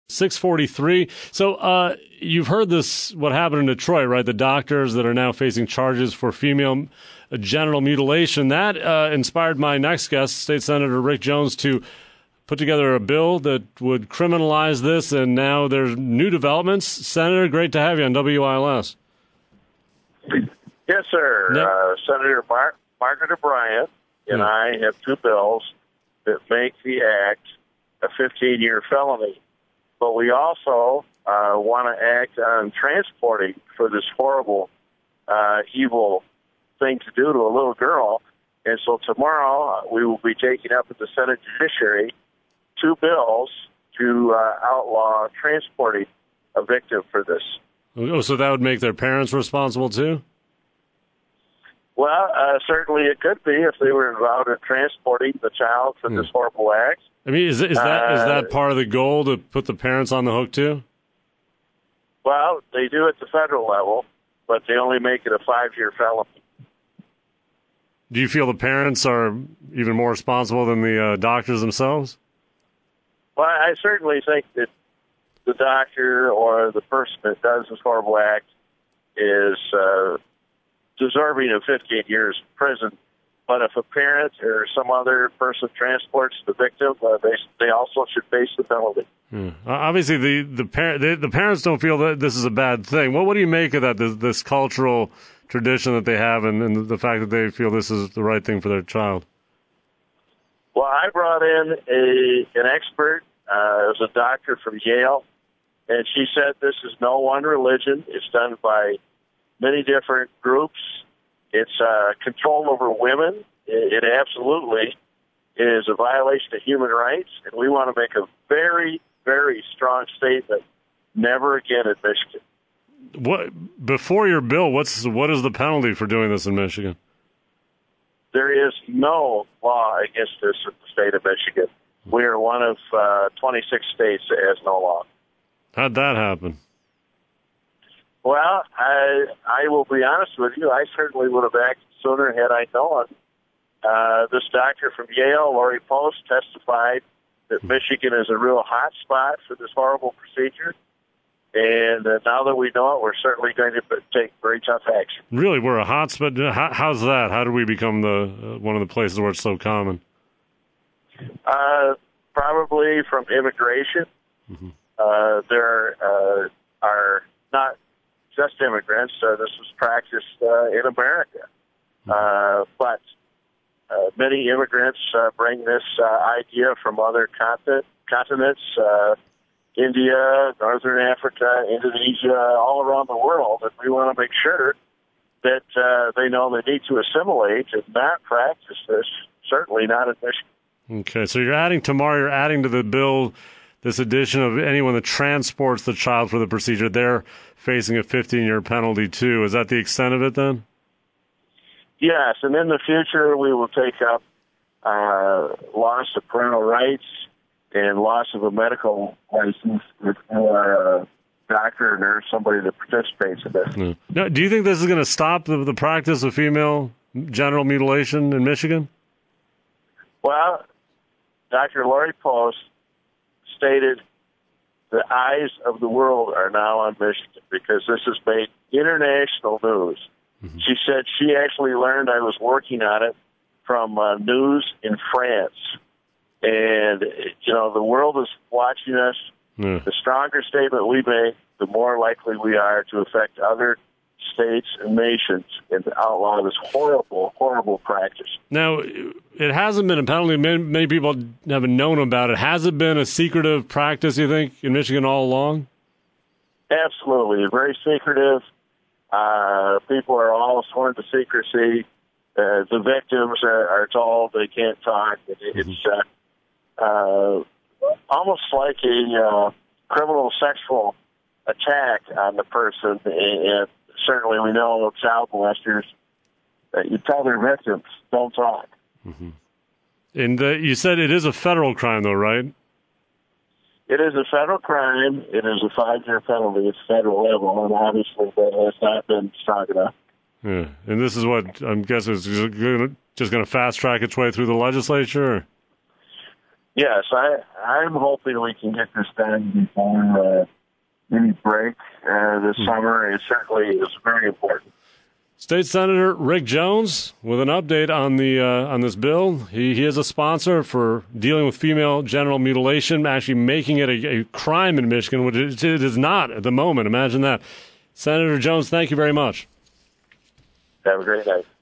643. So you've heard this, what happened in Detroit, right? The doctors that are now facing charges for female genital mutilation. That inspired my next guest, State Senator Rick Jones, to put together a bill that would criminalize this, and now there's new developments. Senator, great to have you on WILS. Yes, sir. Senator Margaret O'Brien and I have two bills that make the act a 15-year felony. But we also want to act on transporting for this horrible, evil thing to do to a little girl. And so tomorrow we will be taking up at the Senate Judiciary two bills to outlaw transporting a victim for this. Oh, so that would make their parents responsible too? Well, certainly it could be if they were involved in transporting the child for this horrible act. I mean, is that part of the goal, to put the parents on the hook too? Well, they do at the federal level, but they only make it a 5-year felony. Do you feel the parents are even more responsible than the doctors themselves? Well, I certainly think that the doctor or the person that does this horrible act is deserving of 15 years in prison. But if a parent or some other person transports the victim, they also should face the penalty. Obviously, the parents don't feel that this is a bad thing. What do you make of that? This cultural tradition that they have, and the fact that they feel this is the right thing for their child? Well, I brought in an expert, it was a doctor from Yale, and she said this is no one religion. It's done by many different groups. It's control over women. It absolutely is a violation of human rights, and we want to make a very, very strong statement, never again in Michigan. What before your bill, what is the penalty for doing this in Michigan? There is no law against this in the state of Michigan. We are one of 26 states that has no law. How'd that happen? Well, I will be honest with you. I certainly would have acted sooner had I known. This doctor from Yale, Lori Post, testified that Michigan is a real hot spot for this horrible procedure. And now that we know it, we're certainly going to take very tough action. Really? We're a hot spot? How's that? How did we become one of the places where it's so common? Probably from immigration. Mm-hmm. There are not just immigrants. This was practiced in America. But many immigrants bring this idea from other continents, India, Northern Africa, Indonesia, all around the world. And we want to make sure that they know they need to assimilate and not practice this, certainly not in Michigan. Okay, so you're adding to the bill this addition of anyone that transports the child for the procedure, they're facing a 15-year penalty too. Is that the extent of it then? Yes, and in the future we will take up loss of parental rights and loss of a medical license for a doctor or nurse, somebody that participates in this. Yeah. Now, do you think this is going to stop the practice of female genital mutilation in Michigan? Well, Dr. Lori Post stated the eyes of the world are now on Michigan because this has made international news. Mm-hmm. She said she actually learned I was working on it from news in France. And, the world is watching us. Yeah. The stronger statement we make, the more likely we are to affect other states and nations and to outlaw this horrible, horrible practice. Now, it hasn't been a penalty. Many people haven't known about it. Has it been a secretive practice, you think, in Michigan all along? Absolutely. Very secretive. People are all sworn to secrecy. The victims are told they can't talk. It's almost like a criminal sexual attack on the person. And certainly we know child molesters, you tell their victims, don't talk. Mm-hmm. And you said it is a federal crime, though, right? It is a federal crime. It is a 5-year penalty at federal level, and obviously that has not been strong enough. Yeah, and this is what I'm guessing is just going to fast track its way through the legislature? Yes, I'm hoping we can get this done before any break this summer. It certainly is very important. State Senator Rick Jones with an update on the on this bill. He is a sponsor for dealing with female genital mutilation, actually making it a crime in Michigan, which it is not at the moment. Imagine that. Senator Jones, thank you very much. Have a great night.